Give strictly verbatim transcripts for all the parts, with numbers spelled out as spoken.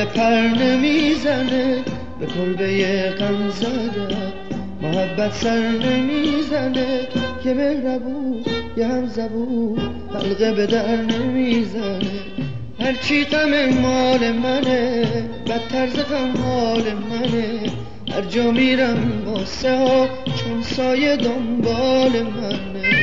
پر نمیزنه، به کلبه غم زده محبت سر نمیزنه، که مهربون یه هم زبون حلقه به در نمیزنه. هرچی غم مال منه، بدتر ز غم حال منه، هر جا میرم واسه ها چون سایه دنبال منه.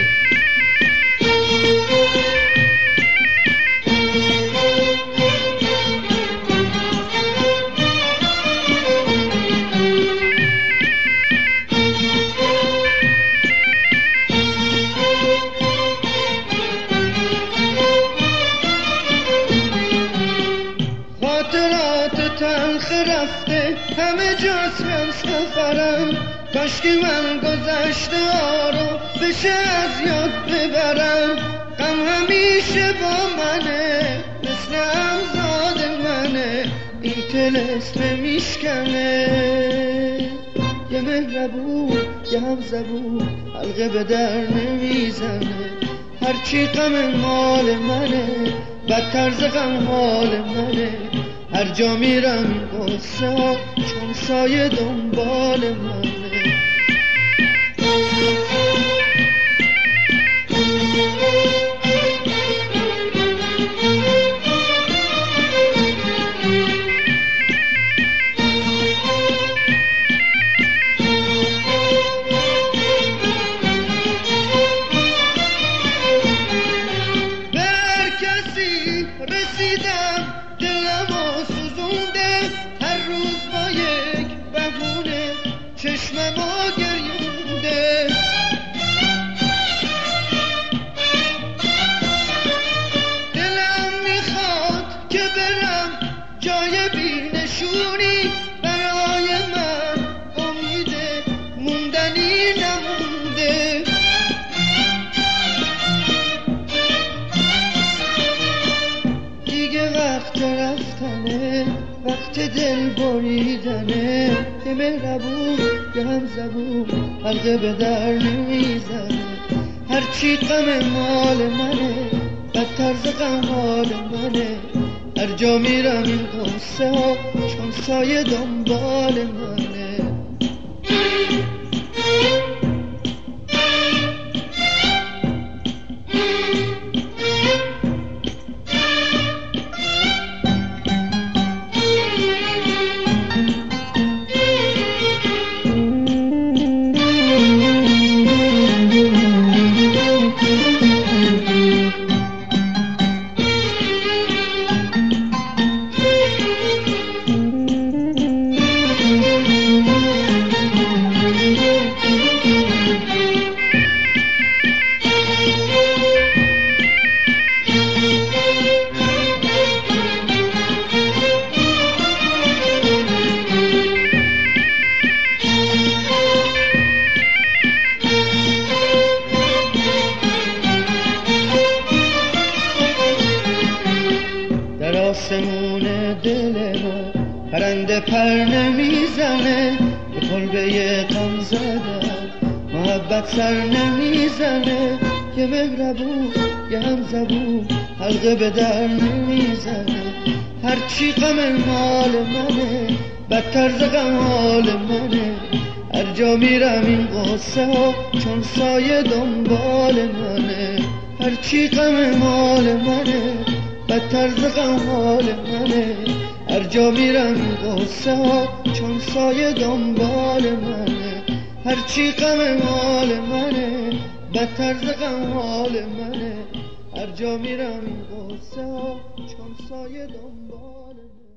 خاطرات تلخ رفته همه جاست من سفرم، کاشکی من گذشته ها رو بشه از یاد ببرم. غم همیشه با منه، مثل همزاد منه، این طلسم میشکنه. یه مهربون یه هم زبون حلقه به در نمیزنه، هرچی غم مال منه، بدتر ز غم حال منه، هر جا میرم این قصه ها چون سایه دنبال منه. رسیدم دلمو سوزونده، هر روز با یک بهونه چشممو گریونده. دلم میخواد که برم جای بینشونی، برای من امید موندنی نمونده. وقت رفتنه، وقت دل بریدنه، که مهربون یه هم زبون حلقه به در نمیزنه، هرچی غم مال منه، بدتر ز غم حال منه، هر جا میرم این قصه ها چون سایه دنبال منه. آسمون دل ما پرنده پر نمیزنه، به کلبه غم زده محبت سر نمیزنه، یه مهربون یه هم زبون حلقه به در نمیزنه، هرچی غم مال منه، بدتر ز غم حال منه، هر جا میرم این قصه ها چون سایه دنبال منه. هرچی غم مال منه، بدتر ز غم حال منه، هر جا میرم این قصه ها چون سایه دنبال منه، هرچی غم مال منه، بدتر ز غم حال منه، هر جا میرم این قصه ها چون سایه دنبال منه.